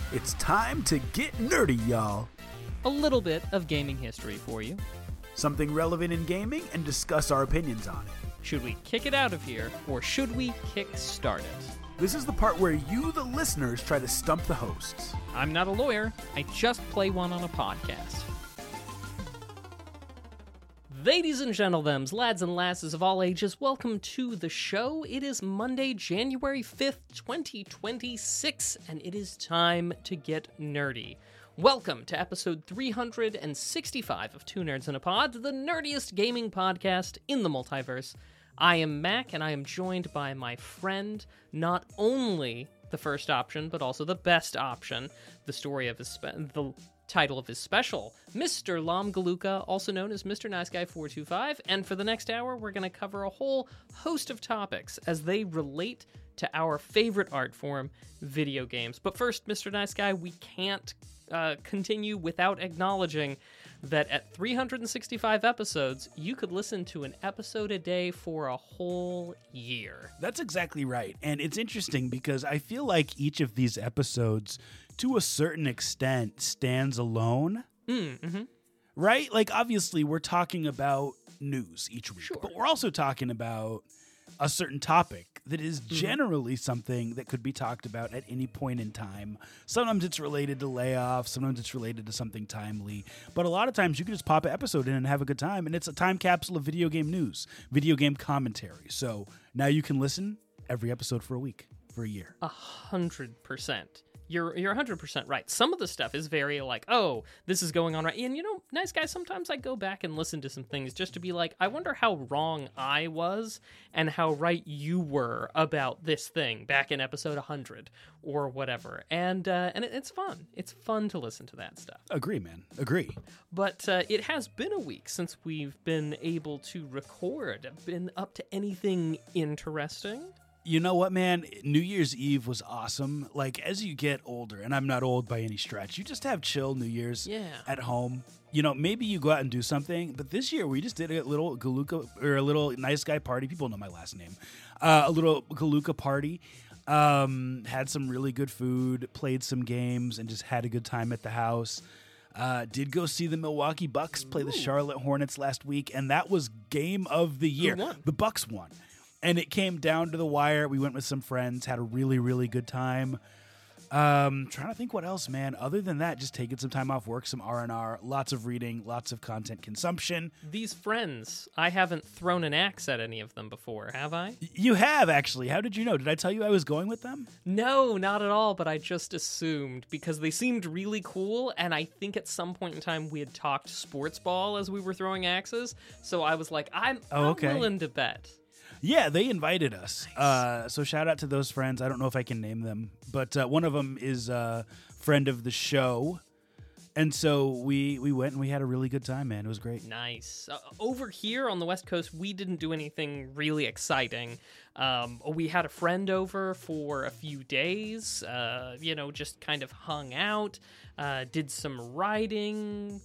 It's time to get nerdy, y'all. A little bit of gaming history for you. Something relevant in gaming and discuss our opinions on it. Should we kick it out of here, or should we kick-start it? This is the part where you, the listeners, try to stump the hosts. I'm not a lawyer. I just play one on a podcast. Ladies and gentlemen, lads and lasses of all ages, welcome to the show. It is Monday, January 5th, 2026, and it is time to get nerdy. Welcome to episode 365 of Two Nerds in a Pod, the nerdiest gaming podcast in the multiverse. I am Mac, and I am joined by my friend, not only the first option, but also the best option, the story of his the title of his special, Mr. Lam Galuka, also known as Mr. Nice Guy 425, and for the next hour, we're going to cover a whole host of topics as they relate to our favorite art form, video games. But first, Mr. Nice Guy, we can't continue without acknowledging that at 365 episodes, you could listen to an episode a day for a whole year. That's exactly right. And it's interesting because I feel like each of these episodes, to a certain extent, stands alone. Mm-hmm. Right? Like, obviously, we're talking about news each week, Sure. but we're also talking about a certain topic that is generally something that could be talked about at any point in time. Sometimes it's related to layoffs, sometimes it's related to something timely, but a lot of times you can just pop an episode in and have a good time, and it's a time capsule of video game news, video game commentary. So now you can listen every episode for a week, for a year. 100%. You're 100% right. Some of the stuff is very like, oh, this is going on right. And you know, Nice Guy, sometimes I go back and listen to some things just to be like, I wonder how wrong I was and how right you were about this thing back in episode 100 or whatever. And it's fun. It's fun to listen to that stuff. Agree, man. Agree. But it has been a week since we've been able to record. Been up to anything interesting? You know what, man? New Year's Eve was awesome. Like, as you get older, and I'm not old by any stretch, you just have chill New Year's at home. You know, maybe you go out and do something, but this year we just did a little Galuka, or a little Nice Guy party. People know my last name. A little Galuka party. Had some really good food, played some games, and just had a good time at the house. Did go see the Milwaukee Bucks play the Charlotte Hornets last week, and that was game of the year. Who won? The Bucks won. And it came down to the wire. We went with some friends, had a really, really good time. Trying to think what else, man. Other than that, just taking some time off work, some R&R, lots of reading, lots of content consumption. These friends, I haven't thrown an axe at any of them before, have I? You have, actually. How did you know? Did I tell you I was going with them? No, not at all, but I just assumed because they seemed really cool, and I think at some point in time we had talked sports ball as we were throwing axes, so I was like, I'm willing to bet. Yeah, they invited us. Nice. So shout out to those friends. I don't know if I can name them, but one of them is a friend of the show. And so we went and we had a really good time, man. It was great. Nice. Over here on the West Coast, we didn't do anything really exciting. We had a friend over for a few days, just kind of hung out, did some writing,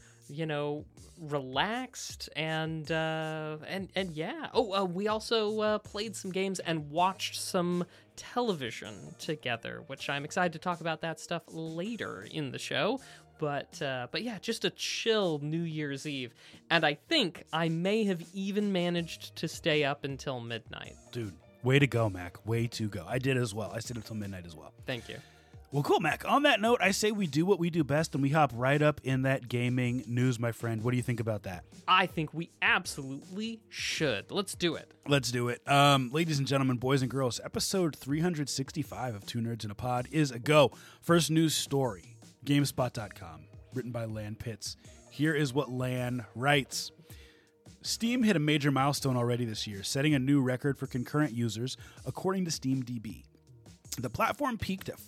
relaxed and yeah. We also played some games and watched some television together, which I'm excited to talk about that stuff later in the show. But yeah, just a chill New Year's Eve, and I think I may have even managed to stay up until midnight. Dude, way to go, Mac. Way to go. I did as well. I stayed up till midnight as well. Thank you. Well, cool, Mac. On that note, I say we do what we do best, and we hop right up in that gaming news, my friend. What do you think about that? I think we absolutely should. Let's do it. Let's do it. Ladies and gentlemen, boys and girls, episode 365 of Two Nerds in a Pod is a go. First news story, GameSpot.com, written by Lan Pitts. Here is what Lan writes. Steam hit a major milestone already this year, setting a new record for concurrent users, according to SteamDB. The platform peaked at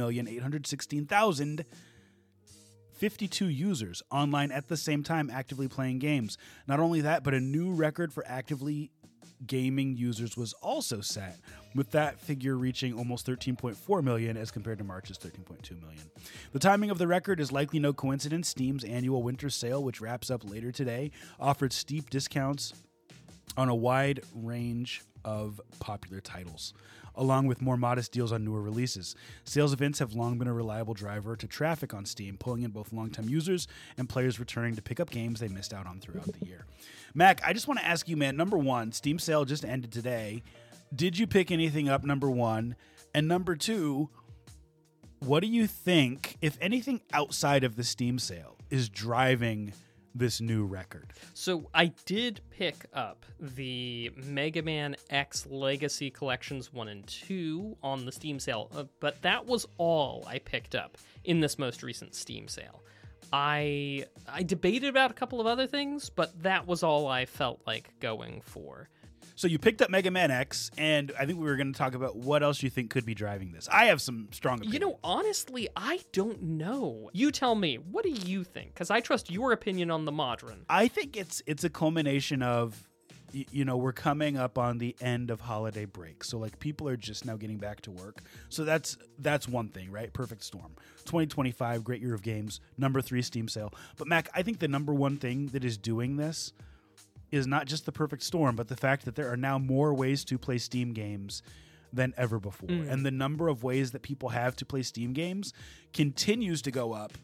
41,816,052 users online at the same time actively playing games. Not only that, but a new record for actively gaming users was also set, with that figure reaching almost 13.4 million as compared to March's 13.2 million. The timing of the record is likely no coincidence. Steam's annual winter sale, which wraps up later today, offered steep discounts on a wide range of popular titles, along with more modest deals on newer releases. Sales events have long been a reliable driver to traffic on Steam, pulling in both longtime users and players returning to pick up games they missed out on throughout the year. Mac, I just want to ask you, man, number one, Steam sale just ended today. Did you pick anything up, number one? And number two, what do you think, if anything outside of the Steam sale, is driving this new record? So I did pick up the Mega Man X Legacy Collections 1 and 2 on the Steam sale, but that was all I picked up in this most recent Steam sale. I debated about a couple of other things, but that was all I felt like going for. So you picked up Mega Man X, and I think we were going to talk about what else you think could be driving this. I have some strong opinions. You know, honestly, I don't know. You tell me. What do you think? Because I trust your opinion on the Modron. I think it's a culmination of, you know, we're coming up on the end of holiday break. So, like, people are just now getting back to work. So that's one thing, right? Perfect storm. 2025, great year of games. Number 3 Steam sale. But, Mac, I think the number one thing that is doing this is not just the perfect storm, but the fact that there are now more ways to play Steam games than ever before. And the number of ways that people have to play Steam games continues to go up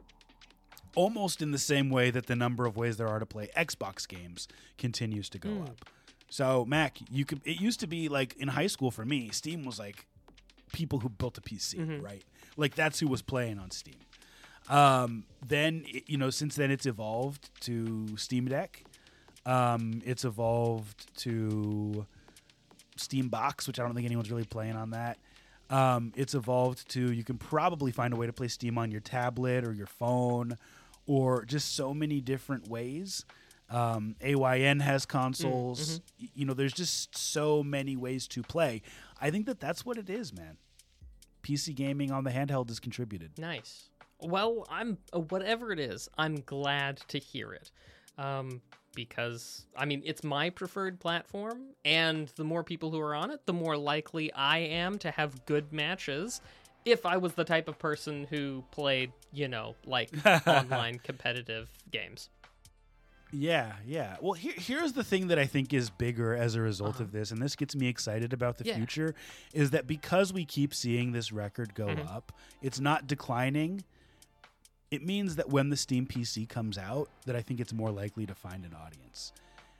almost in the same way that the number of ways there are to play Xbox games continues to go up. So, Mac, it used to be like in high school for me, Steam was like people who built a PC, right? Like that's who was playing on Steam. Then, you know, since then it's evolved to Steam Deck. It's evolved to Steam Box, which I don't think anyone's really playing on that. It's evolved to, you can probably find a way to play Steam on your tablet or your phone or just so many different ways. AYN has consoles. You know, there's just so many ways to play. I think that's what it is, man. PC gaming on the handheld has contributed. Nice. Well, whatever it is, I'm glad to hear it. Because, I mean, it's my preferred platform, and the more people who are on it, the more likely I am to have good matches if I was the type of person who played, you know, like online competitive games. Yeah. Well, here's the thing that I think is bigger as a result of this, and this gets me excited about the future, is that because we keep seeing this record go up, it's not declining. It means that when the Steam PC comes out, that I think it's more likely to find an audience.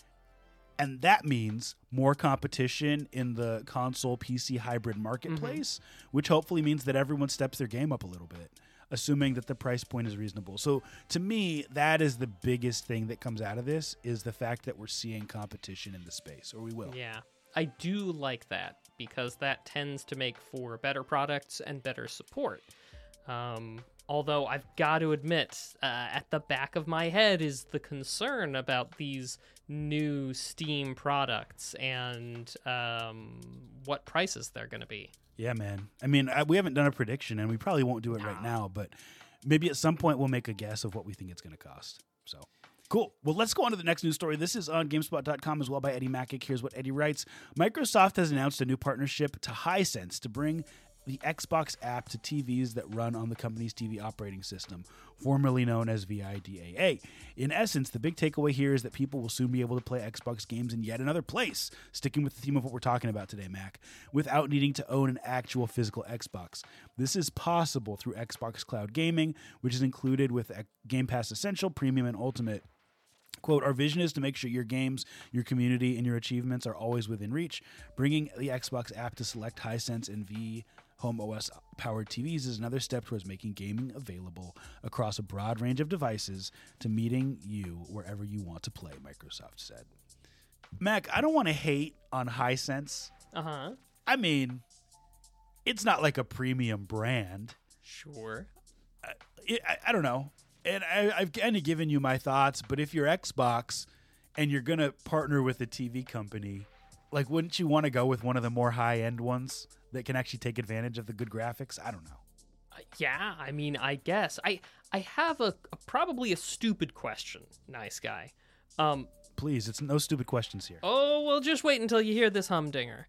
And that means more competition in the console PC hybrid marketplace, which hopefully means that everyone steps their game up a little bit, assuming that the price point is reasonable. So to me, that is the biggest thing that comes out of this, is the fact that we're seeing competition in the space, or we will. Yeah, I do like that, because that tends to make for better products and better support. Although I've got to admit, at the back of my head is the concern about these new Steam products and what prices they're going to be. Yeah, man. I mean, we haven't done a prediction, and we probably won't do it right now, but maybe at some point we'll make a guess of what we think it's going to cost. So, cool. Well, let's go on to the next news story. This is on GameSpot.com as well by Eddie Macic. Here's what Eddie writes. Microsoft has announced a new partnership to Hisense to bring the Xbox app to TVs that run on the company's TV operating system, formerly known as VIDAA. In essence, the big takeaway here is that people will soon be able to play Xbox games in yet another place, sticking with the theme of what we're talking about today, Mac, without needing to own an actual physical Xbox. This is possible through Xbox Cloud Gaming, which is included with Game Pass Essential, Premium, and Ultimate. Quote, our vision is to make sure your games, your community, and your achievements are always within reach. Bringing the Xbox app to select Hisense and V Home OS powered TVs is another step towards making gaming available across a broad range of devices to meeting you wherever you want to play, Microsoft said. Mac, I don't want to hate on Hisense. I mean, it's not like a premium brand. Sure. I don't know. And I've kind of given you my thoughts, but if you're Xbox and you're going to partner with a TV company, like, wouldn't you want to go with one of the more high-end ones that can actually take advantage of the good graphics? I don't know. Yeah, I mean, I guess. I have probably a stupid question, nice guy. Please, it's no stupid questions here. Oh, well, just wait until you hear this humdinger.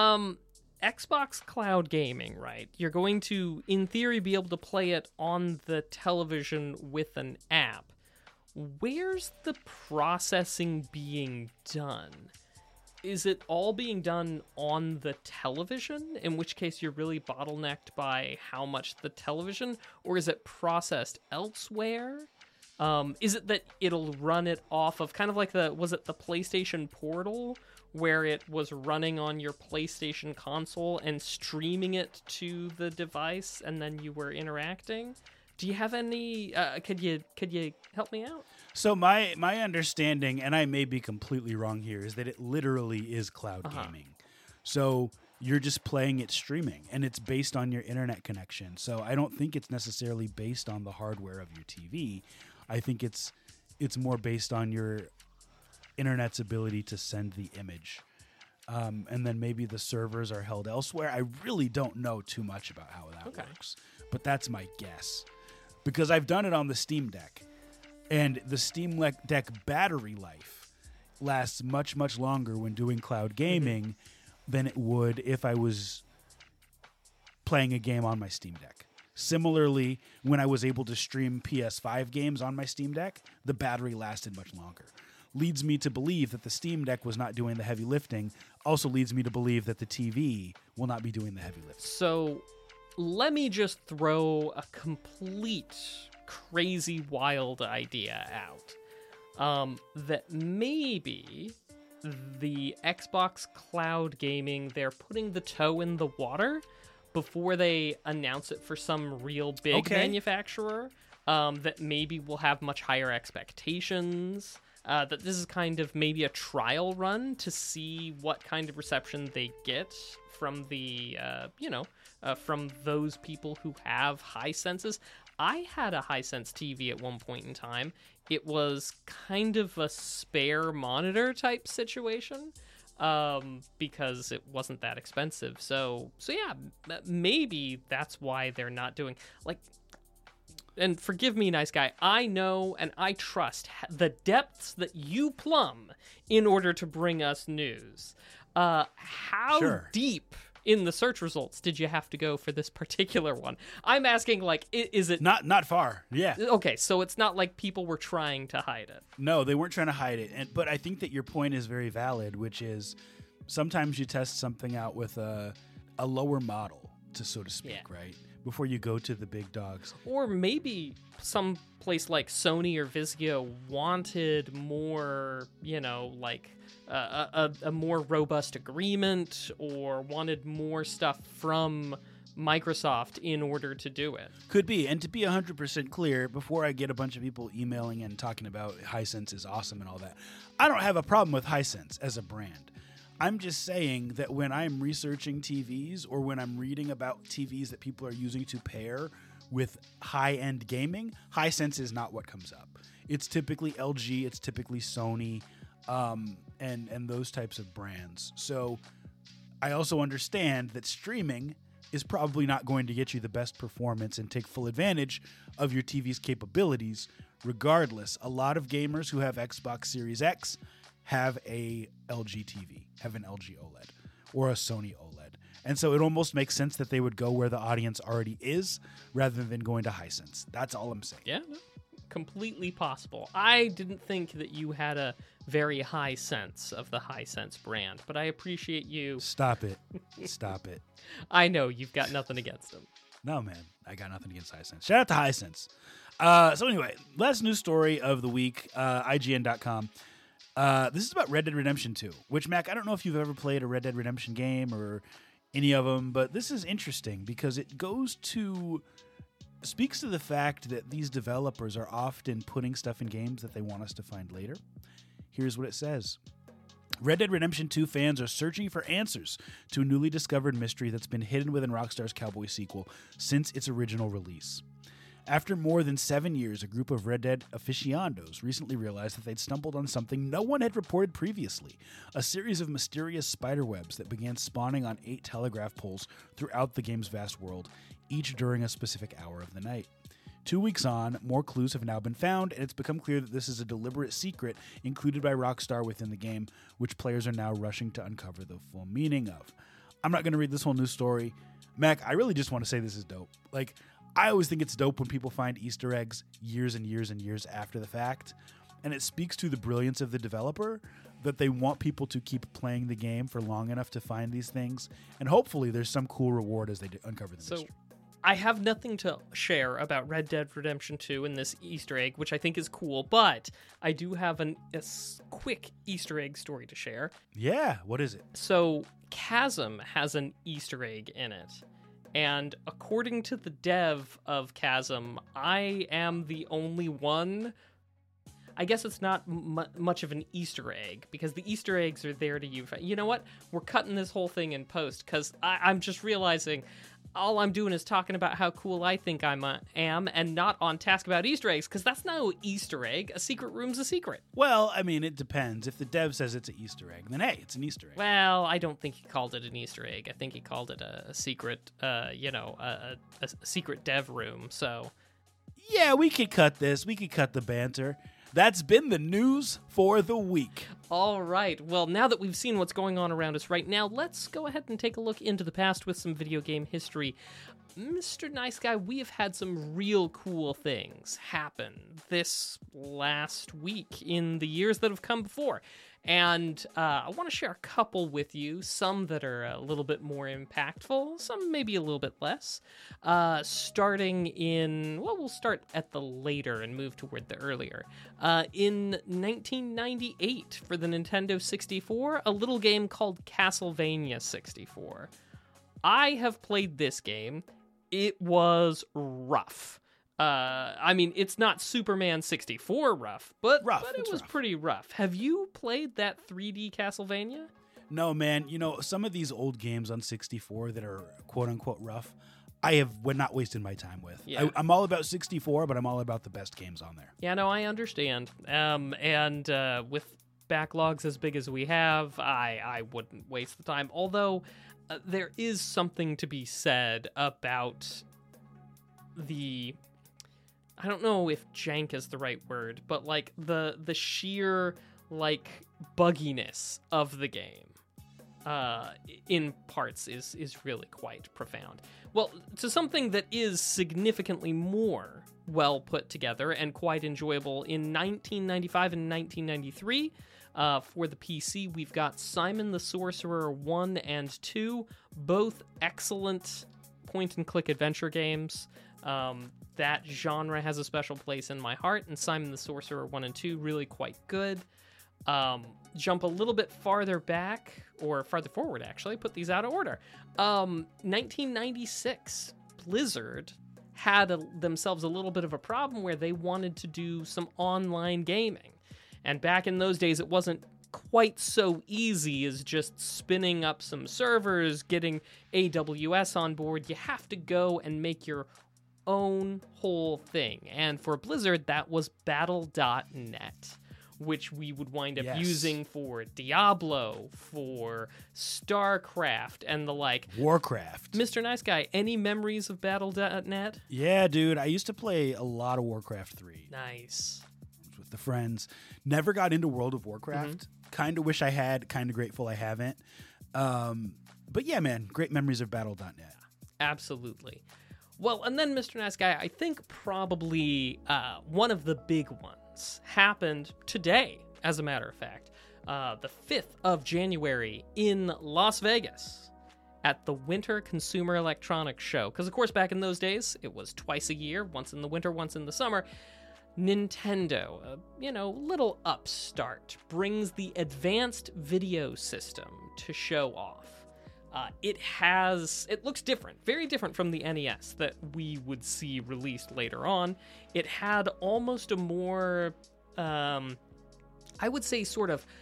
Xbox Cloud Gaming, right? You're going to, in theory, be able to play it on the television with an app. Where's the processing being done? is it all being done on the television, in which case you're really bottlenecked by how much the television, or is it processed elsewhere? Is it that it'll run it off of kind of like was it the PlayStation Portal, where it was running on your PlayStation console and streaming it to the device, and then you were interacting? Do you have any? Could you help me out? So my understanding, and I may be completely wrong here, is that it literally is cloud gaming. So you're just playing it streaming, and it's based on your internet connection. So I don't think it's necessarily based on the hardware of your TV. I think it's more based on your internet's ability to send the image. And then maybe the servers are held elsewhere. I really don't know too much about how that works, but that's my guess. Because I've done it on the Steam Deck, and the Steam Deck battery life lasts much, much longer when doing cloud gaming than it would if I was playing a game on my Steam Deck. Similarly, when I was able to stream PS5 games on my Steam Deck, the battery lasted much longer. Leads me to believe that the Steam Deck was not doing the heavy lifting. Also leads me to believe that the TV will not be doing the heavy lifting. So let me just throw a complete crazy wild idea out. That maybe the Xbox Cloud Gaming, they're putting the toe in the water before they announce it for some real big manufacturer, that maybe will have much higher expectations, that this is kind of maybe a trial run to see what kind of reception they get from the, from those people who have Hisenses. I had a Hisense TV at one point in time. It was kind of a spare monitor type situation, because it wasn't that expensive. So yeah, maybe that's why they're not doing, like, and forgive me, nice guy, I know and I trust the depths that you plumb in order to bring us news. How deep in the search results did you have to go for this particular one? I'm asking, like, is it... Not far, yeah. Okay, so it's not like people were trying to hide it. No, they weren't trying to hide it. But I think that your point is very valid, which is sometimes you test something out with a lower model, so to speak, right? Before you go to the big dogs. Or maybe some place like Sony or Vizio wanted more, like... a more robust agreement, or wanted more stuff from Microsoft in order to do it. Could be. And to be 100% clear, before I get a bunch of people emailing and talking about Hisense is awesome and all that, I don't have a problem with Hisense as a brand. I'm just saying that when I'm researching TVs, or when I'm reading about TVs that people are using to pair with high-end gaming, Hisense is not what comes up. It's typically LG, it's typically Sony, and those types of brands. So I also understand that streaming is probably not going to get you the best performance and take full advantage of your TV's capabilities. Regardless, a lot of gamers who have Xbox Series X have a LG TV, have an LG OLED or a Sony OLED. And so it almost makes sense that they would go where the audience already is rather than going to Hisense. That's all I'm saying. Yeah, completely possible. I didn't think that you had a very high sense of the Hisense brand, but I appreciate you. Stop it. Stop it. I know you've got nothing against them. No, man. I got nothing against Hisense. Shout out to Hisense. So anyway, last news story of the week, IGN.com. This is about Red Dead Redemption 2, which, Mac, I don't know if you've ever played a Red Dead Redemption game or any of them, but this is interesting because it speaks to the fact that these developers are often putting stuff in games that they want us to find later. Here's what it says. Red Dead Redemption 2 fans are searching for answers to a newly discovered mystery that's been hidden within Rockstar's Cowboy sequel since its original release. After more than 7 years, a group of Red Dead aficionados recently realized that they'd stumbled on something no one had reported previously, a series of mysterious spiderwebs that began spawning on 8 telegraph poles throughout the game's vast world, each during a specific hour of the night. 2 weeks on, more clues have now been found, and it's become clear that this is a deliberate secret included by Rockstar within the game, which players are now rushing to uncover the full meaning of. I'm not going to read this whole news story. Mac, I really just want to say this is dope. Like, I always think it's dope when people find Easter eggs years and years and years after the fact, and it speaks to the brilliance of the developer. that they want people to keep playing the game for long enough to find these things, and hopefully there's some cool reward as they uncover the mystery. I have nothing to share about Red Dead Redemption 2 in this Easter egg, which I think is cool, but I do have a quick Easter egg story to share. Yeah, what is it? So, Chasm has an Easter egg in it, and according to the dev of Chasm, I am the only one. I guess it's not much of an Easter egg, because the Easter eggs are there to you. You know what? We're cutting this whole thing in post, because I'm just realizing all I'm doing is talking about how cool I think I am, and not on task about Easter eggs, because that's no Easter egg. A secret room's a secret. Well, I mean, it depends. If the dev says it's an Easter egg, then hey, it's an Easter egg. Well, I don't think he called it an Easter egg. I think he called it a secret, a secret dev room, so... Yeah, we could cut this. We could cut the banter. That's been the news for the week. All right. Well, now that we've seen what's going on around us right now, let's go ahead and take a look into the past with some video game history. Mr. Nice Guy, we have had some real cool things happen this last week in the years that have come before. And I want to share a couple with you, some that are a little bit more impactful, some maybe a little bit less. Starting in, well, we'll start at the later and move toward the earlier. In 1998, for the Nintendo 64, a little game called Castlevania 64. I have played this game. It was rough. I mean, it's not Superman 64 rough, but it was pretty rough. Have you played that 3D Castlevania? No, man. You know, some of these old games on 64 that are quote-unquote rough, I would not wasted my time with. Yeah. I'm all about 64, but I'm all about the best games on there. Yeah, no, I understand. And with backlogs as big as we have, I wouldn't waste the time. Although, there is something to be said about the... I don't know if jank is the right word, but like the sheer like bugginess of the game in parts is really quite profound. Well, to something that is significantly more well put together and quite enjoyable in 1995 and 1993 for the PC, we've got Simon the Sorcerer 1 and 2, both excellent point-and-click adventure games. That genre has a special place in my heart, and Simon the Sorcerer 1 and 2 really quite good. Jump a little bit farther back, or farther forward actually, put these out of order. 1996, Blizzard had themselves a little bit of a problem where they wanted to do some online gaming. And back in those days, it wasn't quite so easy as just spinning up some servers, getting AWS on board. You have to go and make your own whole thing. And for Blizzard, that was Battle.net, which we would wind up using for Diablo, for StarCraft, and the like. Warcraft. Mr. Nice Guy, any memories of Battle.net? Yeah, dude. I used to play a lot of Warcraft 3. Nice. With the friends. Never got into World of Warcraft. Mm-hmm. Kind of wish I had. Kind of grateful I haven't. But yeah, man. Great memories of Battle.net. Absolutely. Well, and then, Mr. Nice Guy, I think probably one of the big ones happened today, as a matter of fact. The 5th of January in Las Vegas at the Winter Consumer Electronics Show. Because, of course, back in those days, it was twice a year, once in the winter, once in the summer. Nintendo, little upstart, brings the advanced video system to show off. It looks different, very different from the NES that we would see released later on. It had almost a more, I would say, sort of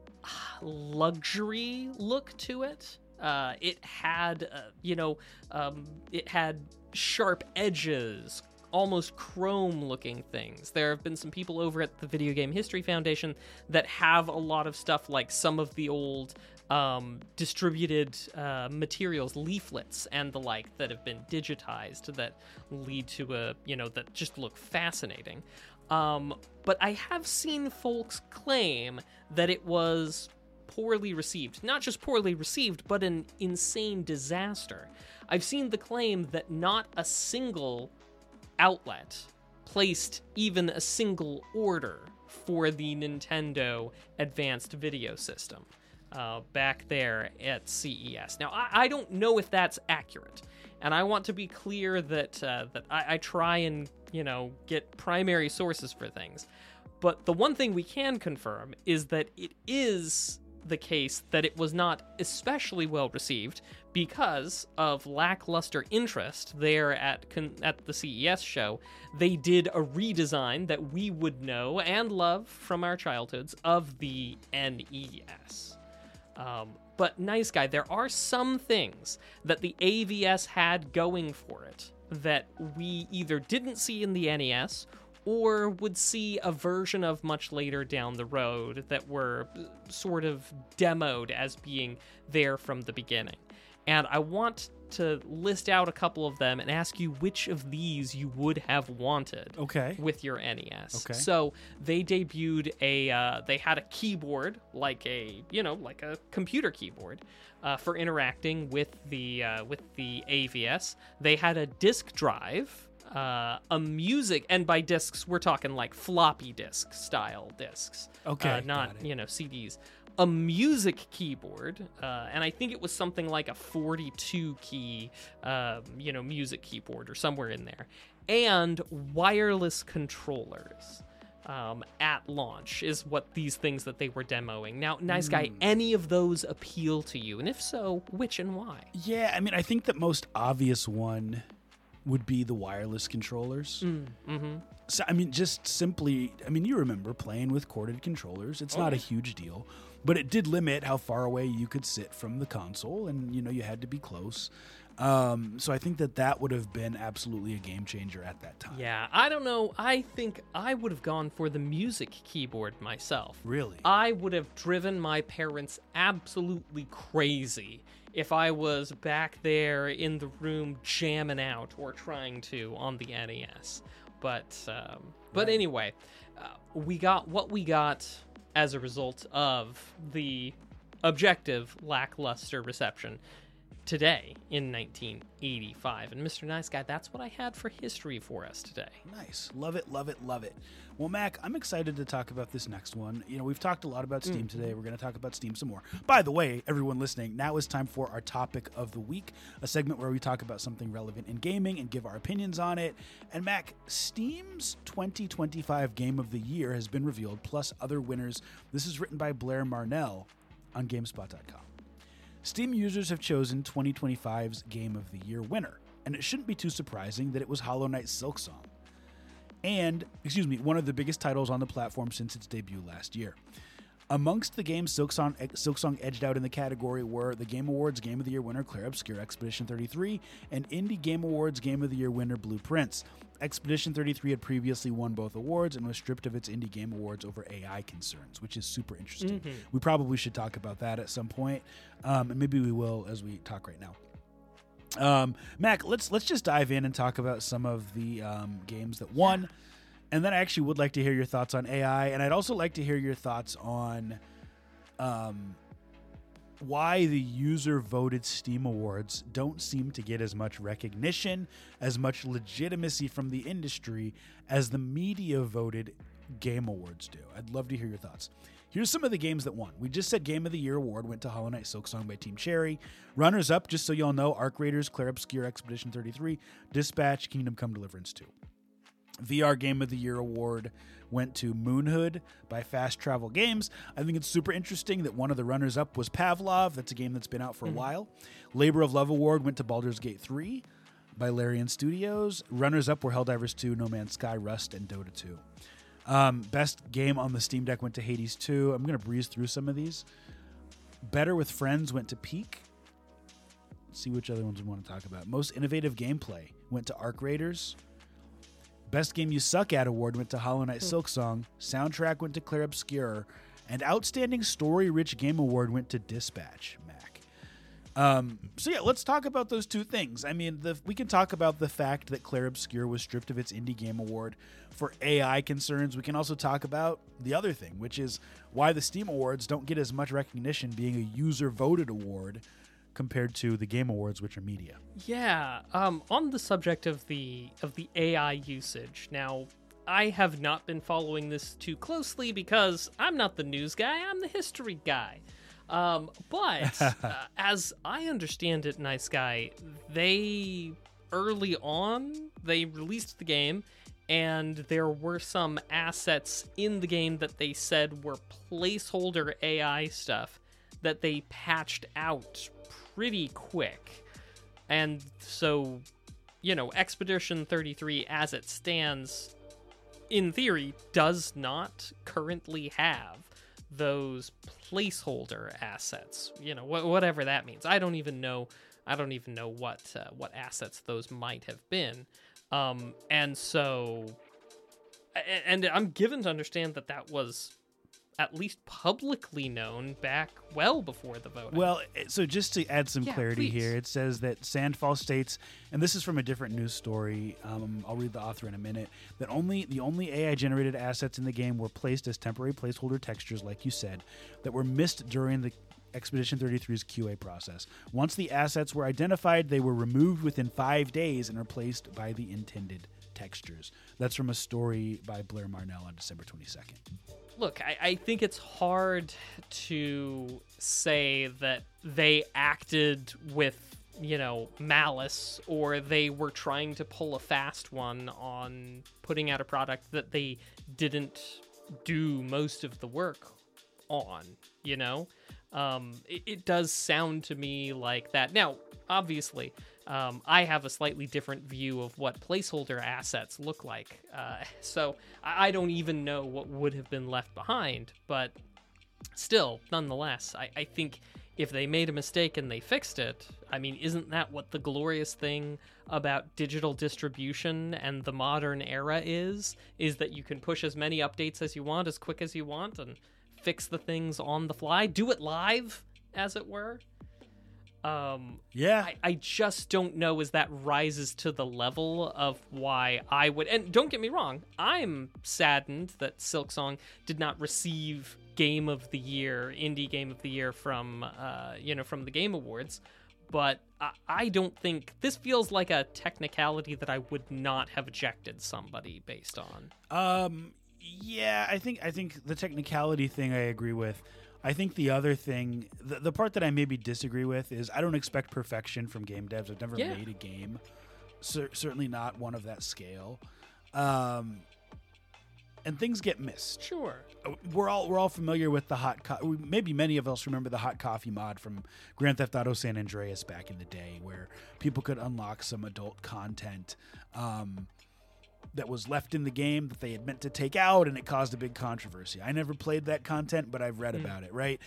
luxury look to it. It had, it had sharp edges, almost chrome-looking things. There have been some people over at the Video Game History Foundation that have a lot of stuff like some of the old distributed materials, leaflets and the like that have been digitized that lead to that just look fascinating. But I have seen folks claim that it was poorly received. Not just poorly received, but an insane disaster. I've seen the claim that not a single outlet placed even a single order for the Nintendo Advanced Video System back there at CES. Now, I don't know if that's accurate, and I want to be clear that I try and, get primary sources for things. But the one thing we can confirm is that it is the case that it was not especially well received because of lackluster interest there at the CES show. They did a redesign that we would know and love from our childhoods of the NES. But Nice Guy, there are some things that the AVS had going for it that we either didn't see in the NES or would see a version of much later down the road that were sort of demoed as being there from the beginning. And I want to list out a couple of them and ask you which of these you would have wanted with your NES. Okay. So they debuted they had a keyboard, like a computer keyboard, for interacting with the AVS. They had a disk drive, a music, and by discs we're talking like floppy disk style discs, not CDs. A music keyboard, and I think it was something like a 42 key music keyboard or somewhere in there, and wireless controllers at launch is what these things that they were demoing. Now, Nice Guy, any of those appeal to you, and if so, which and why? Yeah, I mean, I think the most obvious one would be the wireless controllers. So, I mean, just simply, you remember playing with corded controllers. It's not a huge deal, but it did limit how far away you could sit from the console, and, you had to be close. So I think that would have been absolutely a game changer at that time. Yeah, I don't know. I think I would have gone for the music keyboard myself. Really? I would have driven my parents absolutely crazy if I was back there in the room jamming out or trying to on the NES. But anyway, we got what we got as a result of the objective lackluster reception today in 1985. And Mr. Nice Guy, that's what I had for history for us today. Nice. Love it, love it, love it. Well, Mac, I'm excited to talk about this next one. We've talked a lot about Steam today. We're going to talk about Steam some more. By the way, everyone listening, now is time for our topic of the week, a segment where we talk about something relevant in gaming and give our opinions on it. And Mac, Steam's 2025 Game of the Year has been revealed, plus other winners. This is written by Blair Marnell on GameSpot.com. Steam users have chosen 2025's Game of the Year winner, and it shouldn't be too surprising that it was Hollow Knight Silksong. And, one of the biggest titles on the platform since its debut last year. Amongst the games Silksong edged out in the category were the Game Awards Game of the Year winner Clair Obscur Expedition 33 and Indie Game Awards Game of the Year winner Blue Prince. Expedition 33 had previously won both awards and was stripped of its Indie Game Awards over AI concerns, which is super interesting. We probably should talk about that at some point, and maybe we will as we talk right now. Mac, let's just dive in and talk about some of the games that won. And then I actually would like to hear your thoughts on AI, and I'd also like to hear your thoughts on why the user-voted Steam Awards don't seem to get as much recognition, as much legitimacy from the industry as the media-voted Game Awards do. I'd love to hear your thoughts. Here's some of the games that won. We just said Game of the Year award went to Hollow Knight Silksong by Team Cherry. Runners-up, just so y'all know, Arc Raiders, Clair Obscur Expedition 33, Dispatch, Kingdom Come Deliverance 2. VR Game of the Year award went to Moonhood by Fast Travel Games. I think it's super interesting that one of the runners-up was Pavlov. That's a game that's been out for a while. Labor of Love award went to Baldur's Gate 3 by Larian Studios. Runners-up were Helldivers 2, No Man's Sky, Rust, and Dota 2. Best game on the Steam Deck went to Hades 2. I'm going to breeze through some of these. Better with Friends went to Peak. Let's see which other ones we want to talk about. Most Innovative Gameplay went to Arc Raiders. Best Game You Suck At award went to Hollow Knight Silksong. Soundtrack went to Clair Obscur. And Outstanding Story-Rich Game award went to Dispatch, Mac. So yeah, let's talk about those two things. I mean, we can talk about the fact that Clair Obscur was stripped of its Indie Game Award for AI concerns. We can also talk about the other thing, which is why the Steam Awards don't get as much recognition being a user-voted award compared to the Game Awards, which are media. Yeah. On the subject of the AI usage, now I have not been following this too closely because I'm not the news guy, I'm the history guy. But as I understand it, Nice Guy, early on, they released the game, and there were some assets in the game that they said were placeholder AI stuff that they patched out pretty quick. And so, Expedition 33, as it stands, in theory, does not currently have those placeholder assets, whatever that means. I don't even know what assets those might have been. And I'm given to understand that was at least publicly known back well before the voting. Well, so just to add some clarity please. here, it says that Sandfall states, and this is from a different news story, I'll read the author in a minute, that the only AI-generated assets in the game were placed as temporary placeholder textures, like you said, that were missed during the Expedition 33's QA process. Once the assets were identified, they were removed within 5 days and replaced by the intended textures. That's from a story by Blair Marnell on December 22nd. Look, I think it's hard to say that they acted with, malice, or they were trying to pull a fast one on putting out a product that they didn't do most of the work on, It does sound to me like that. Now, obviously, I have a slightly different view of what placeholder assets look like. So I don't even know what would have been left behind. But still, nonetheless, I think if they made a mistake and they fixed it, isn't that what the glorious thing about digital distribution and the modern era is that you can push as many updates as you want, as quick as you want, and fix the things on the fly, do it live, as it were. I just don't know as that rises to the level of why I would. And don't get me wrong, I'm saddened that Silksong did not receive Game of the Year, Indie Game of the Year from the Game Awards. But I don't think this feels like a technicality that I would not have ejected somebody based on. Yeah, I think the technicality thing I agree with. I think the other thing, the part that I maybe disagree with is I don't expect perfection from game devs. I've never made a game, certainly not one of that scale, and things get missed. Sure, we're all familiar with the maybe many of us remember the hot coffee mod from Grand Theft Auto San Andreas back in the day, where people could unlock some adult content that was left in the game that they had meant to take out, and it caused a big controversy. I never played that content, but I've read about it, right?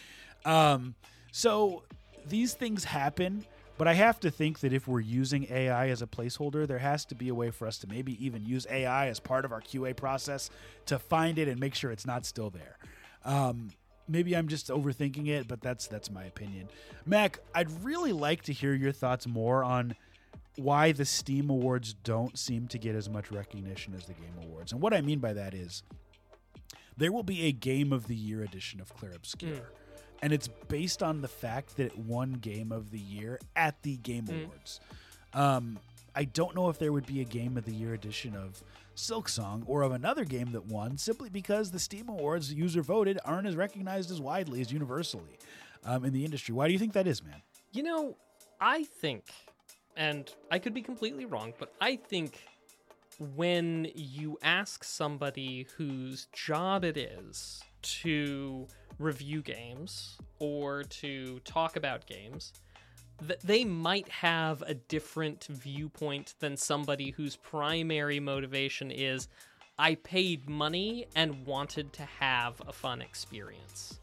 So these things happen, but I have to think that if we're using AI as a placeholder, there has to be a way for us to maybe even use AI as part of our QA process to find it and make sure it's not still there. Maybe I'm just overthinking it, but that's my opinion. Mac, I'd really like to hear your thoughts more on why the Steam Awards don't seem to get as much recognition as the Game Awards. And what I mean by that is there will be a Game of the Year edition of Clair Obscur. And it's based on the fact that it won Game of the Year at the Game Awards. I don't know if there would be a Game of the Year edition of Silksong or of another game that won, simply because the Steam Awards, user voted, aren't as recognized as widely as universally in the industry. Why do you think that is, man? I think, and I could be completely wrong, but I think when you ask somebody whose job it is to review games or to talk about games, that they might have a different viewpoint than somebody whose primary motivation is, I paid money and wanted to have a fun experience.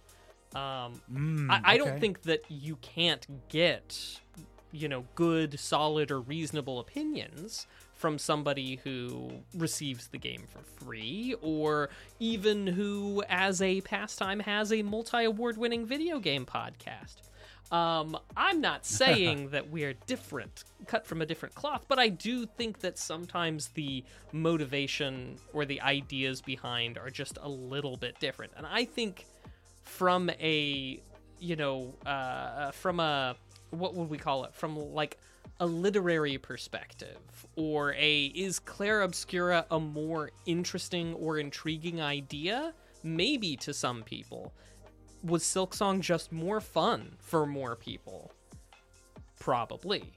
I don't think that you can't get, good, solid, or reasonable opinions from somebody who receives the game for free, or even who, as a pastime, has a multi-award-winning video game podcast. I'm not saying that we're different, cut from a different cloth, but I do think that sometimes the motivation or the ideas behind are just a little bit different. And I think from a, what would we call it? From like a literary perspective, or is Clair Obscura a more interesting or intriguing idea? Maybe to some people. Was Silksong just more fun for more people? Probably.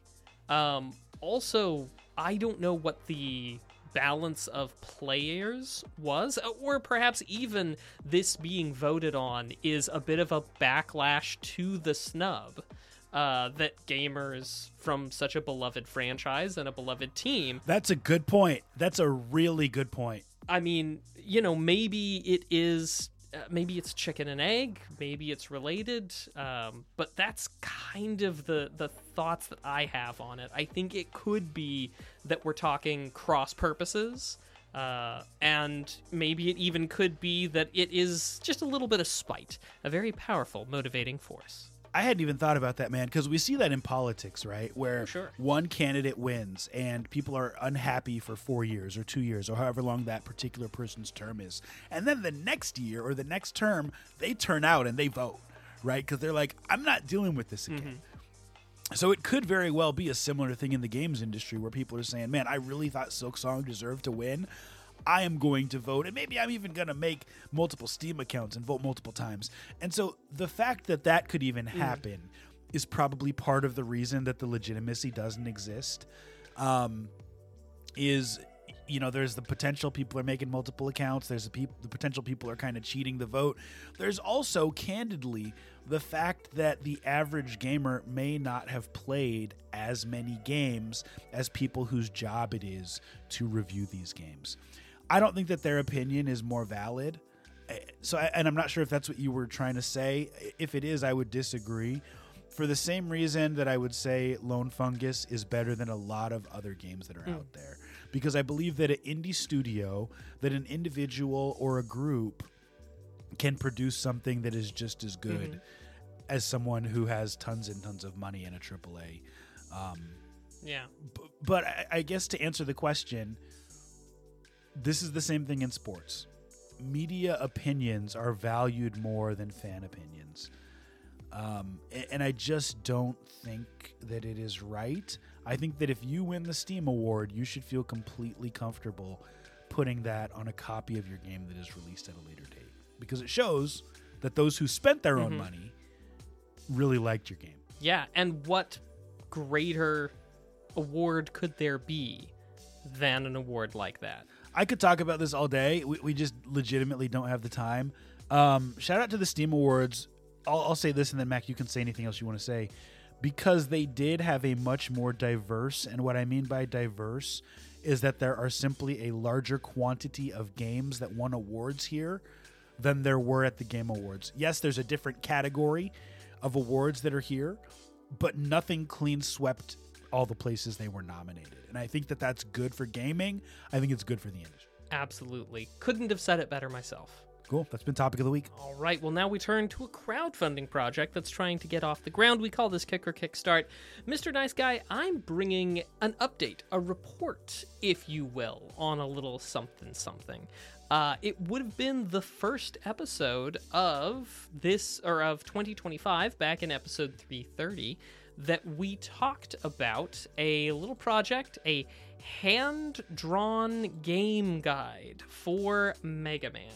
Also, I don't know what the balance of players was, or perhaps even this being voted on is a bit of a backlash to the snub. That gamers from such a beloved franchise and a beloved team. That's a good point. That's a really good point. I mean, maybe it is, maybe it's chicken and egg, maybe it's related, but that's kind of the thoughts that I have on it. I think it could be that we're talking cross purposes, and maybe it even could be that it is just a little bit of spite, a very powerful motivating force. I hadn't even thought about that, man, because we see that in politics, right? Where sure. One candidate wins and people are unhappy for 4 years or 2 years or however long that particular person's term is. And then the next year or the next term, they turn out and they vote, right? Because they're like, I'm not dealing with this again. Mm-hmm. So it could very well be a similar thing in the games industry where people are saying, man, I really thought Silksong deserved to win. I am going to vote, and maybe I'm even going to make multiple Steam accounts and vote multiple times. And so the fact that that could even happen is probably part of the reason that the legitimacy doesn't exist. There's the potential people are making multiple accounts. There's the potential people are kind of cheating the vote. There's also, candidly, the fact that the average gamer may not have played as many games as people whose job it is to review these games. I don't think that their opinion is more valid. And I'm not sure if that's what you were trying to say. If it is, I would disagree. For the same reason that I would say Lone Fungus is better than a lot of other games that are out there. Because I believe that an indie studio, that an individual or a group can produce something that is just as good as someone who has tons and tons of money in a AAA. But I guess to answer the question, this is the same thing in sports. Media opinions are valued more than fan opinions. And I just don't think that it is right. I think that if you win the Steam Award, you should feel completely comfortable putting that on a copy of your game that is released at a later date. Because it shows that those who spent their own money really liked your game. Yeah, and what greater award could there be than an award like that? I could talk about this all day. We just legitimately don't have the time. Shout out to the Steam Awards. I'll say this, and then, Mac, you can say anything else you want to say. Because they did have a much more diverse, and what I mean by diverse is that there are simply a larger quantity of games that won awards here than there were at the Game Awards. Yes, there's a different category of awards that are here, but nothing clean swept all the places they were nominated. And I think that that's good for gaming. I think it's good for the industry. Absolutely. Couldn't have said it better myself. Cool. That's been Topic of the Week. All right. Well, now we turn to a crowdfunding project that's trying to get off the ground. We call this Kick or Kickstart. Mr. Nice Guy, I'm bringing an update, a report, if you will, on a little something. It would have been the first episode of of 2025, back in episode 330, that we talked about a little project, a hand-drawn game guide for Mega Man.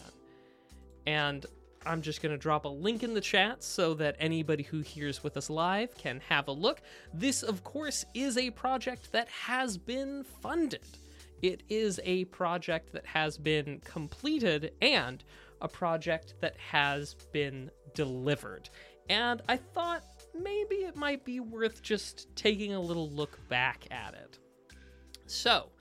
And I'm just going to drop a link in the chat so that anybody who hears with us live can have a look. This, of course, is a project that has been funded. It is a project that has been completed and a project that has been delivered. And I thought maybe it might be worth just taking a little look back at it. So,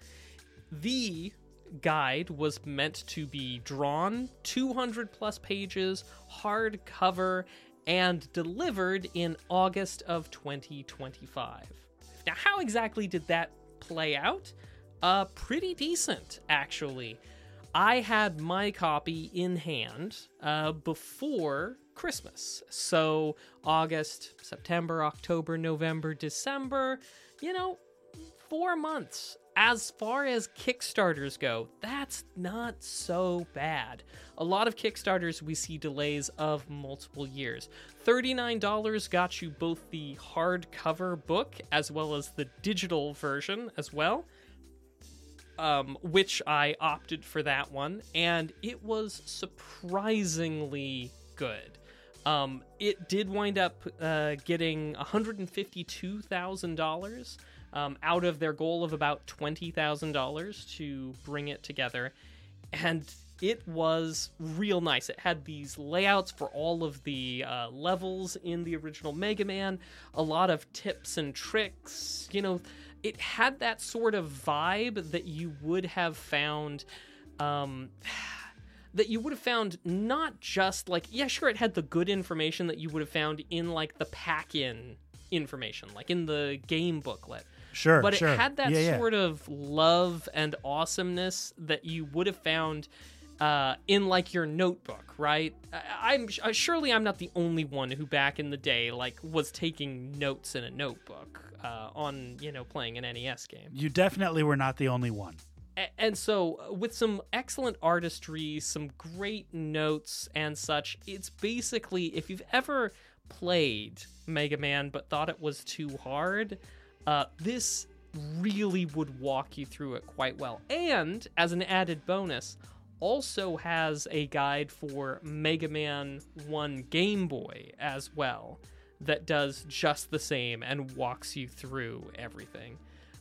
the guide was meant to be drawn, 200 plus pages, hardcover, and delivered in August of 2025. Now, how exactly did that play out? Pretty decent, actually. I had my copy in hand before Christmas. So August, September, October, November, December, 4 months as far as Kickstarters go, that's not so bad. A lot of Kickstarters, we see delays of multiple years. $39 got you both the hardcover book as well as the digital version as well, which I opted for that one, and it was surprisingly good. It did wind up getting $152,000 out of their goal of about $20,000 to bring it together, and it was real nice. It had these layouts for all of the levels in the original Mega Man, a lot of tips and tricks. You know, it had that sort of vibe that you would have found not just like, yeah, sure, it had the good information that you would have found in like the pack-in information, like in the game booklet. Sure, but sure. It had that sort of love and awesomeness that you would have found in like your notebook, right? Surely I'm not the only one who back in the day like was taking notes in a notebook on, you know, playing an NES game. You definitely were not the only one. And so with some excellent artistry, some great notes and such, it's basically, if you've ever played Mega Man but thought it was too hard, this really would walk you through it quite well. And as an added bonus, also has a guide for Mega Man 1 Game Boy as well that does just the same and walks you through everything.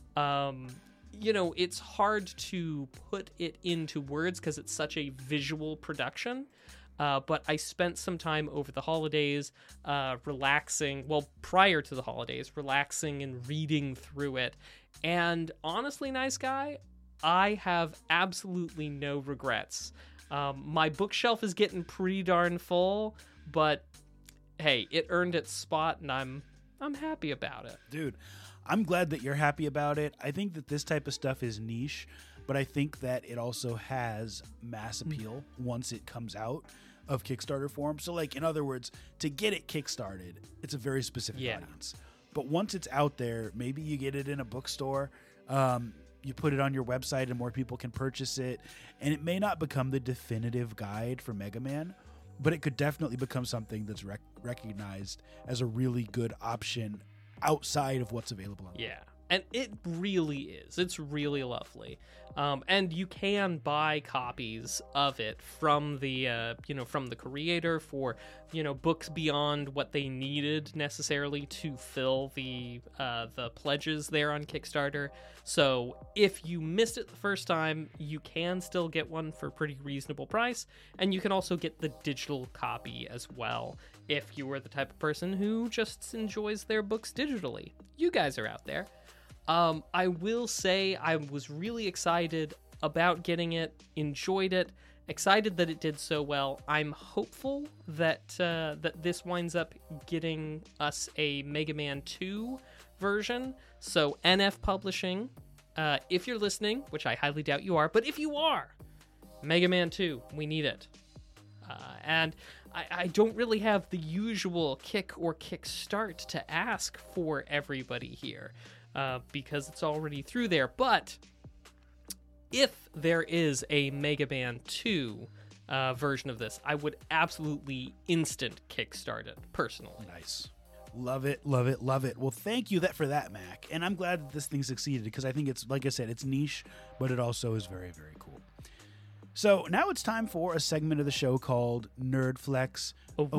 You know, it's hard to put it into words because it's such a visual production. But I spent some time over the holidays relaxing, well, prior to the holidays, relaxing and reading through it. And honestly, nice guy, I have absolutely no regrets. My bookshelf is getting pretty darn full, but hey, it earned its spot, and I'm happy about it. Dude, I'm glad that you're happy about it. I think that this type of stuff is niche, but I think that it also has mass appeal once it comes out of Kickstarter form. So, like, in other words, to get it kickstarted, it's a very specific audience. But once it's out there, maybe you get it in a bookstore, you put it on your website and more people can purchase it, and it may not become the definitive guide for Mega Man, but it could definitely become something that's recognized as a really good option outside of what's available on Yeah, and it really is. It's really lovely. And you can buy copies of it from the from the creator for, books beyond what they needed necessarily to fill the pledges there on Kickstarter. So if you missed it the first time, you can still get one for a pretty reasonable price, and you can also get the digital copy as well if you are the type of person who just enjoys their books digitally. You guys are out there. I will say I was really excited about getting it, enjoyed it, excited that it did so well. I'm hopeful that that this winds up getting us a Mega Man 2 version. So NF Publishing, if you're listening, which I highly doubt you are, but if you are, Mega Man 2, we need it. And I don't really have the usual kick or kickstart to ask for everybody here. Because it's already through there. But if there is a Mega Man 2 version of this, I would absolutely instant kickstart it, personally. Nice. Love it, love it, love it. Well, thank you for that, Mac. And I'm glad that this thing succeeded because I think it's, like I said, it's niche, but it also is very, very cool. So now it's time for a segment of the show called Nerd Flex.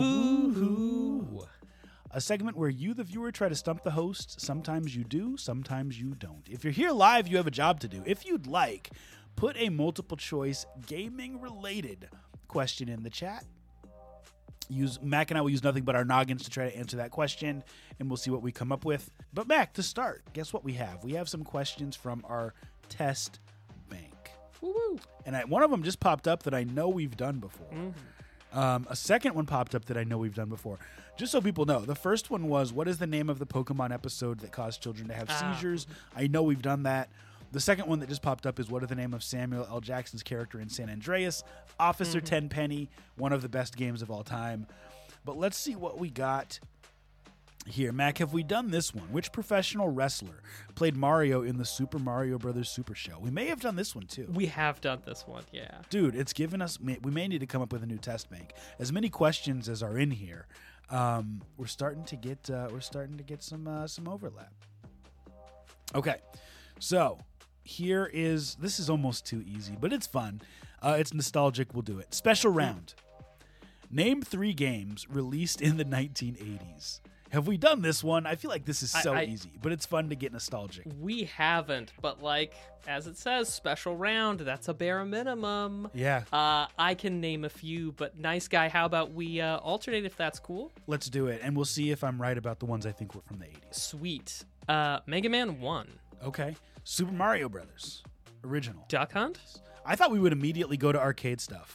Woohoo! A segment where you, the viewer, try to stump the host. Sometimes you do, sometimes you don't. If you're here live, you have a job to do. If you'd like, put a multiple choice gaming-related question in the chat. Mac and I will use nothing but our noggins to try to answer that question, and we'll see what we come up with. But Mac, to start, guess what we have? We have some questions from our test bank. Woo-woo. And one of them just popped up that I know we've done before. Mm-hmm. A second one popped up that I know we've done before. Just so people know, the first one was, what is the name of the Pokemon episode that caused children to have seizures? I know we've done that. The second one that just popped up is, what are the name of Samuel L. Jackson's character in San Andreas? Officer Tenpenny, one of the best games of all time. But let's see what we got Here, Mac, have we done this one? Which professional wrestler played Mario in the Super Mario Brothers Super Show? We may have done this one, too. We have done this one, yeah. Dude, it's given us... We may need to come up with a new test bank. As many questions as are in here, we're starting to get some overlap. Okay, so here is... This is almost too easy, but it's fun. It's nostalgic. We'll do it. Special round. Name 3 games released in the 1980s. Have we done this one? I feel like this is so easy, but it's fun to get nostalgic. We haven't, but like, as it says, special round, that's a bare minimum. Yeah. I can name a few, but nice guy, how about we alternate if that's cool? Let's do it, and we'll see if I'm right about the ones I think were from the 80s. Sweet. Mega Man 1. Okay. Super Mario Brothers. Original. Duck Hunt? I thought we would immediately go to arcade stuff.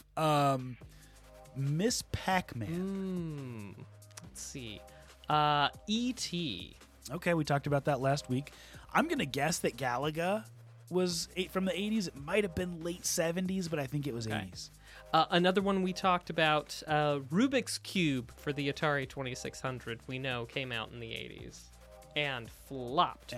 Miss Pac-Man. Let's see. E.T. Okay, we talked about that last week. I'm going to guess that Galaga was from the 80s. It might have been late 70s, but I think it was 80s. Another one we talked about, Rubik's Cube for the Atari 2600, we know came out in the 80s. And flopped.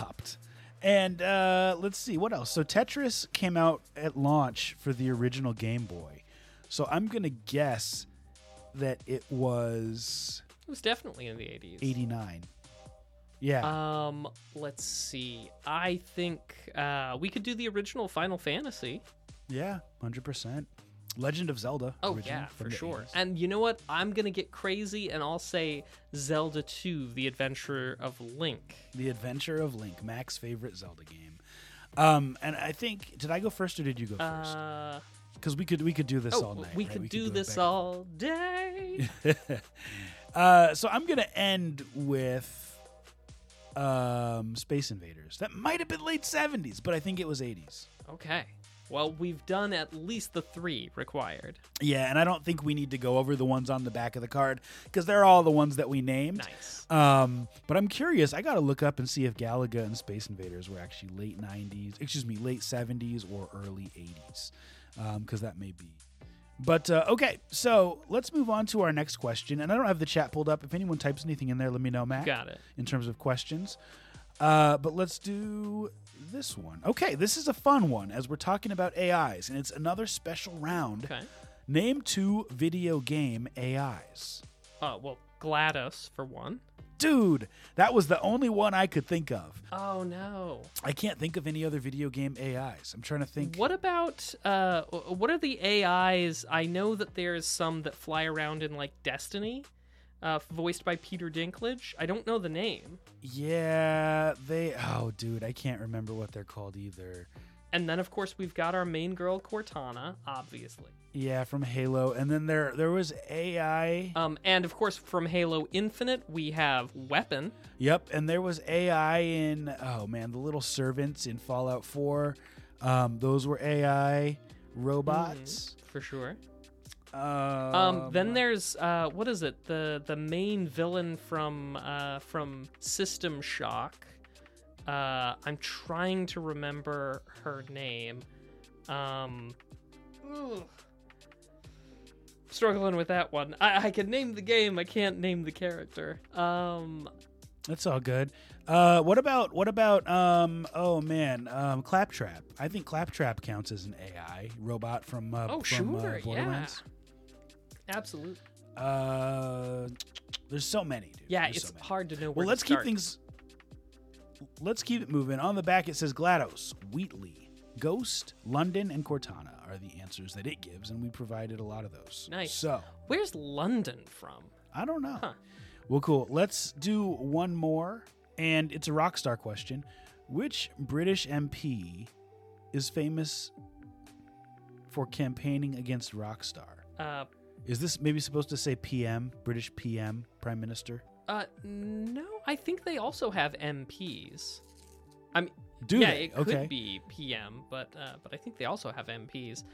And let's see, what else? So Tetris came out at launch for the original Game Boy. So I'm going to guess that it was... It was definitely in the 80s. 89. Yeah. Let's see. I think we could do the original Final Fantasy. Yeah, 100%. Legend of Zelda. Oh, yeah, for sure. 80s. And you know what? I'm going to get crazy, and I'll say Zelda 2, The Adventure of Link. The Adventure of Link, Mac's favorite Zelda game. And I think, did I go first or did you go first? Because we could do this all night. We could do this all day. So I'm going to end with Space Invaders. That might have been late 70s, but I think it was 80s. Okay. Well, we've done at least the 3 required. Yeah, and I don't think we need to go over the ones on the back of the card because they're all the ones that we named. Nice. But I'm curious. I got to look up and see if Galaga and Space Invaders were actually late 70s or early 80s, because that may be. But, okay, so let's move on to our next question. And I don't have the chat pulled up. If anyone types anything in there, let me know, Matt. Got it. In terms of questions. But let's do this one. Okay, this is a fun one as we're talking about AIs, and it's another special round. Okay. Name 2 video game AIs. Well, GLaDOS, for one. Dude, that was the only one I could think of. Oh, no. I can't think of any other video game AIs. I'm trying to think. What about, what are the AIs? I know that there's some that fly around in, like, Destiny, voiced by Peter Dinklage. I don't know the name. Yeah, dude, I can't remember what they're called either. And then, of course, we've got our main girl, Cortana, obviously. Yeah, from Halo. And then there was AI. And, of course, from Halo Infinite, we have Weapon. Yep, and there was AI in, the little servants in Fallout 4. Those were AI robots. For sure. Then there's, what is it? The main villain from System Shock. I'm trying to remember her name. Struggling with that one. I can name the game. I can't name the character. That's all good. What about Claptrap? I think Claptrap counts as an AI robot from Borderlands. Yeah. Absolutely. There's so many, dude. Yeah, it's hard to know where let's keep it moving. On the back it says GLaDOS, Wheatley, Ghost, London, and Cortana are the answers that it gives, and we provided a lot of those. Nice. So, where's London from? I don't know. Huh. Well, cool. Let's do one more, and it's a Rockstar question. Which British MP is famous for campaigning against Rockstar? Is this maybe supposed to say PM, British PM, Prime Minister? No, I think they also have MPs. I mean, it could be PM, but I think they also have MPs.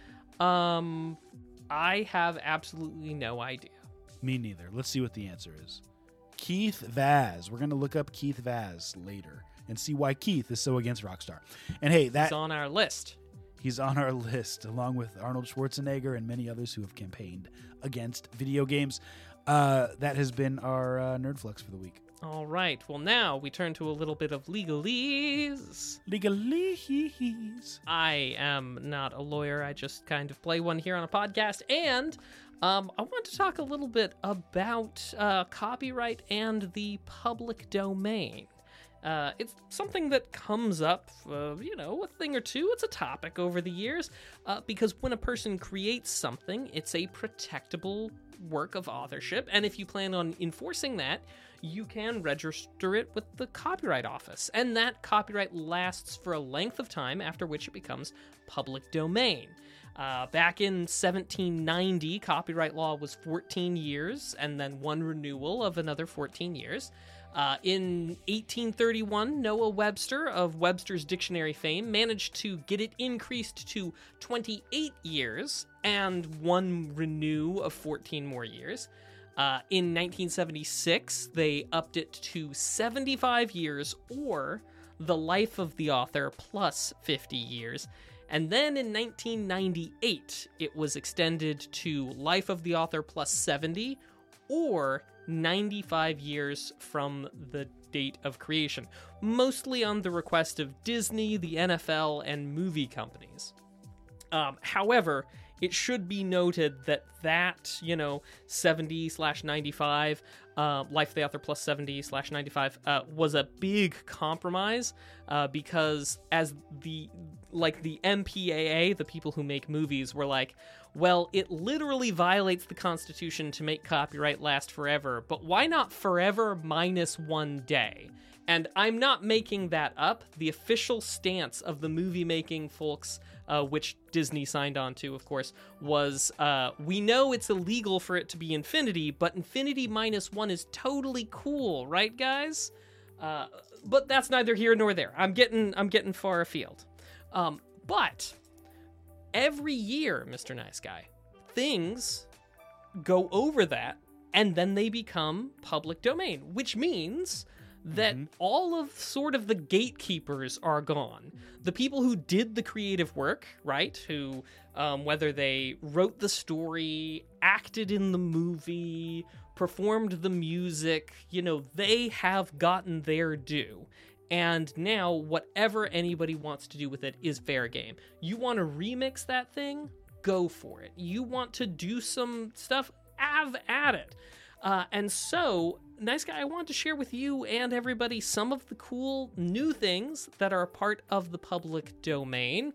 I have absolutely no idea. Me neither. Let's see what the answer is. Keith Vaz. We're going to look up Keith Vaz later and see why Keith is so against Rockstar. And hey, he's on our list. He's on our list, along with Arnold Schwarzenegger and many others who have campaigned against video games. That has been our Nerdflux for the week. All right. Well, now we turn to a little bit of legalese. Legalese. I am not a lawyer. I just kind of play one here on a podcast. And I want to talk a little bit about copyright and the public domain. It's something that comes up, a thing or two. It's a topic over the years, because when a person creates something, it's a protectable work of authorship. And if you plan on enforcing that, you can register it with the Copyright Office. And that copyright lasts for a length of time, after which it becomes public domain. Back in 1790, copyright law was 14 years, and then one renewal of another 14 years. In 1831, Noah Webster of Webster's Dictionary fame managed to get it increased to 28 years and one renew of 14 more years. In 1976, they upped it to 75 years or the life of the author plus 50 years. And then in 1998, it was extended to life of the author plus 70 or 95 years from the date of creation, mostly on the request of Disney, the NFL, and movie companies. However, it should be noted that 70/95, life of the author plus 70/95, was a big compromise, because as the MPAA, the people who make movies, were like, well, it literally violates the Constitution to make copyright last forever, but why not forever minus 1 day? And I'm not making that up. The official stance of the movie-making folks, which Disney signed on to, of course, was, we know it's illegal for it to be infinity, but infinity minus 1 is totally cool, right, guys? But that's neither here nor there. I'm getting far afield. But every year, Mr. Nice Guy, things go over that, and then they become public domain, which means that all of sort of the gatekeepers are gone. The people who did the creative work, right? Who, whether they wrote the story, acted in the movie, performed the music, they have gotten their due. And now, whatever anybody wants to do with it is fair game. You want to remix that thing? Go for it. You want to do some stuff? Have at it. And so, Nice Guy, I want to share with you and everybody some of the cool new things that are a part of the public domain.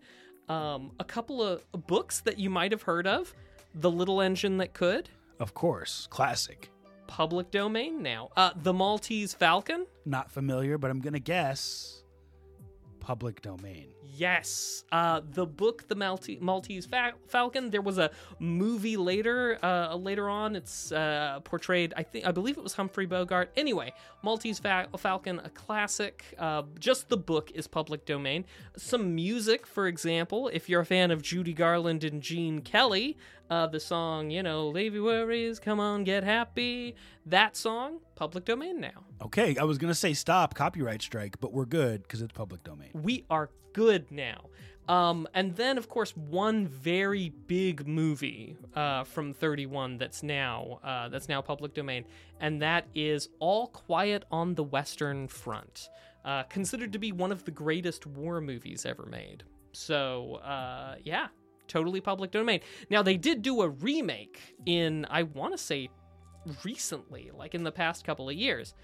A couple of books that you might have heard of. The Little Engine That Could. Of course. Classic. Public domain now. The Maltese Falcon. Not familiar, but I'm going to guess public domain. Yes. The book, The Maltese Falcon, there was a movie later on. It's portrayed, I believe it was Humphrey Bogart. Anyway, Maltese Falcon, a classic. Just the book is public domain. Some music, for example, if you're a fan of Judy Garland and Gene Kelly, the song, Leave Your Worries, Come On, Get Happy. That song, public domain now. Okay, I was going to say stop, copyright strike, but we're good because it's public domain. We are good now. And then, of course, one very big movie from 31 that's now public domain, and that is All Quiet on the Western Front, considered to be one of the greatest war movies ever made. So, yeah, totally public domain. Now, they did do a remake in, I want to say, recently, like in the past couple of years.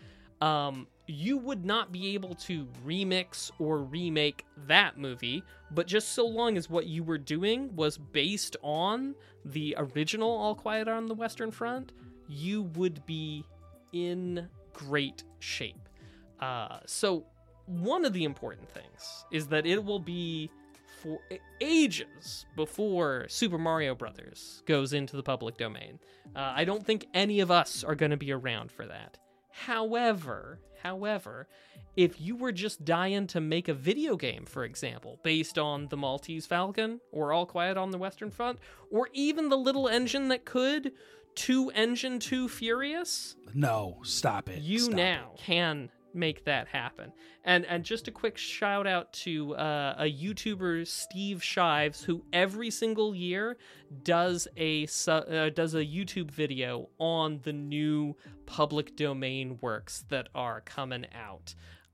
You would not be able to remix or remake that movie, but just so long as what you were doing was based on the original All Quiet on the Western Front, you would be in great shape. So one of the important things is that it will be for ages before Super Mario Brothers goes into the public domain. I don't think any of us are going to be around for that. However, if you were just dying to make a video game, for example, based on The Maltese Falcon, or All Quiet on the Western Front, or even The Little Engine That Could, 2 Engine 2 Furious... No, stop it. You stop now it. can make that happen. And just a quick shout out to a YouTuber, Steve Shives, who every single year does a YouTube video on the new public domain works that are coming out.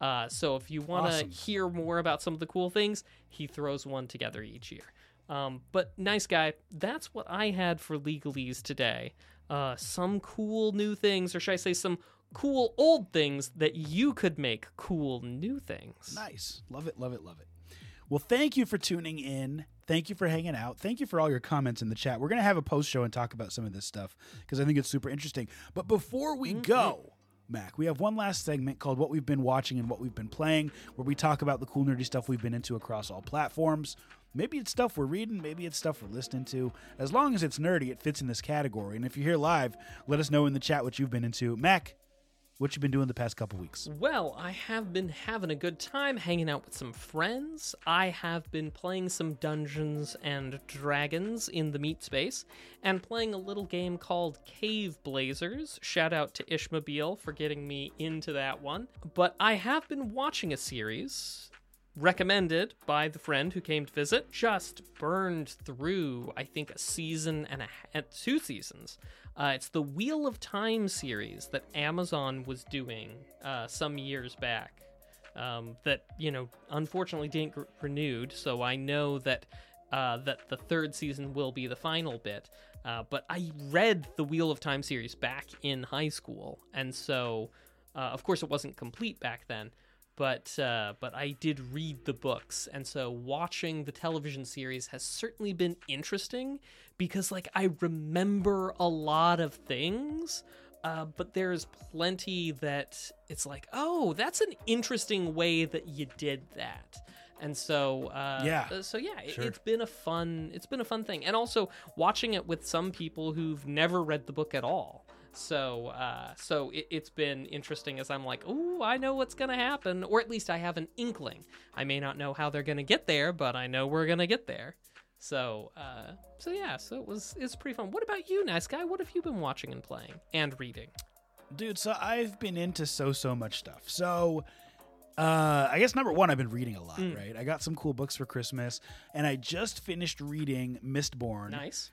So if you want to hear more about some of the cool things, he throws one together each year. But nice guy. That's what I had for Legalese today. Some cool new things, or should I say some cool old things that you could make cool new things. Nice. Love it, love it, love it. Well, thank you for tuning in. Thank you for hanging out. Thank you for all your comments in the chat. We're going to have a post show and talk about some of this stuff because I think it's super interesting. But before we go, Mac, we have one last segment called What We've Been Watching and What We've Been Playing, where we talk about the cool nerdy stuff we've been into across all platforms. Maybe it's stuff we're reading, maybe it's stuff we're listening to. As long as it's nerdy, it fits in this category. And if you're here live, let us know in the chat what you've been into. Mac, what you been doing the past couple weeks? Well, I have been having a good time hanging out with some friends. I have been playing some Dungeons and Dragons in the meat space and playing a little game called Cave Blazers. Shout out to Ishmobile for getting me into that one. But I have been watching a series recommended by the friend who came to visit. Just burned through, I think, a season and 2 seasons. It's the Wheel of Time series that Amazon was doing some years back that, unfortunately didn't get renewed. So I know that that the 3rd season will be the final bit. But I read the Wheel of Time series back in high school. And so, of course, it wasn't complete back then. But I did read the books, and so watching the television series has certainly been interesting because, I remember a lot of things, but there's plenty that it's like, oh, that's an interesting way that you did that. And so, sure. It's been a fun thing, and also watching it with some people who've never read the book at all. So it's been interesting as I'm like, oh, I know what's going to happen, or at least I have an inkling. I may not know how they're going to get there, but I know we're going to get there. So it's pretty fun. What about you, nice guy? What have you been watching and playing and reading? Dude, so I've been into so much stuff. So I guess number one, I've been reading a lot, right? I got some cool books for Christmas, and I just finished reading Mistborn. Nice.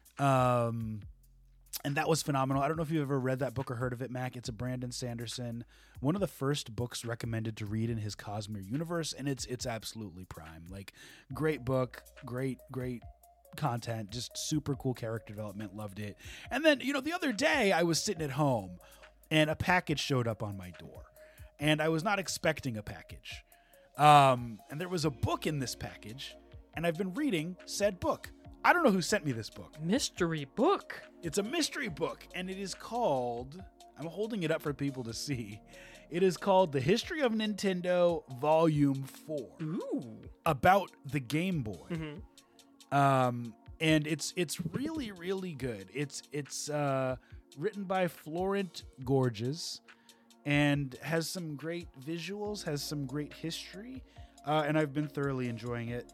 And that was phenomenal. I don't know if you've ever read that book or heard of it, Mac. It's a Brandon Sanderson, one of the first books recommended to read in his Cosmere universe, and it's absolutely prime. Great book, great content, just super cool character development. Loved it. And then, the other day I was sitting at home, and a package showed up on my door, and I was not expecting a package. And there was a book in this package, and I've been reading said book. I don't know who sent me this book. Mystery book? It's a mystery book, and it is called, I'm holding it up for people to see, it is called The History of Nintendo Volume 4. Ooh. About the Game Boy. Mm-hmm. And it's really, really good. It's written by Florent Gorges, and has some great visuals, has some great history, and I've been thoroughly enjoying it.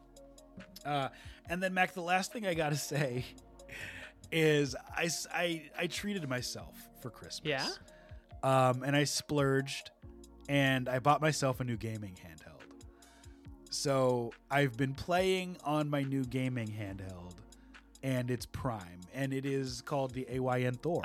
And then, Mac, the last thing I gotta say is I treated myself for Christmas. Yeah? And I splurged, and I bought myself a new gaming handheld. So I've been playing on my new gaming handheld, and it's prime, and it is called the AYN Thor.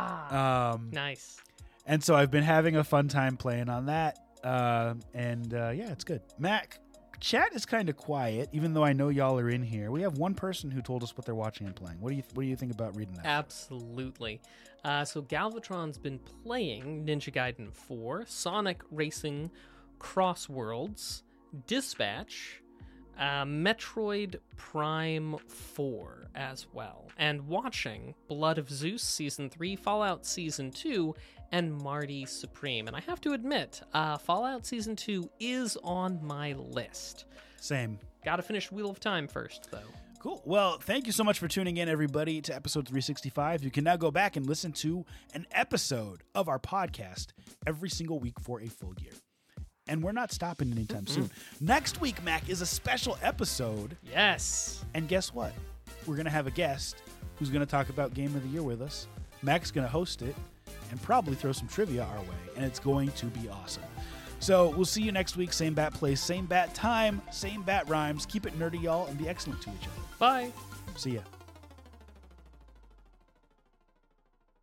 Nice. And so I've been having a fun time playing on that, and it's good. Mac, chat is kind of quiet, even though I know y'all are in here. We have one person who told us what they're watching and playing. What do you think about reading that? Absolutely. So Galvatron's been playing Ninja Gaiden 4, Sonic Racing Crossworlds, Dispatch, Metroid Prime 4 as well, and watching Blood of Zeus Season 3, Fallout Season 2, and Marty Supreme. And I have to admit, Fallout Season 2 is on my list. Same. Gotta finish Wheel of Time first, though. Cool. Well, thank you so much for tuning in, everybody, to episode 365. You can now go back and listen to an episode of our podcast every single week for a full year. And we're not stopping anytime soon. Next week, Mac, is a special episode. Yes. And guess what? We're going to have a guest who's going to talk about Game of the Year with us. Mac's going to host it and probably throw some trivia our way, and it's going to be awesome. So we'll see you next week. Same bat place, same bat time, same bat rhymes. Keep it nerdy, y'all, and be excellent to each other. Bye. See ya.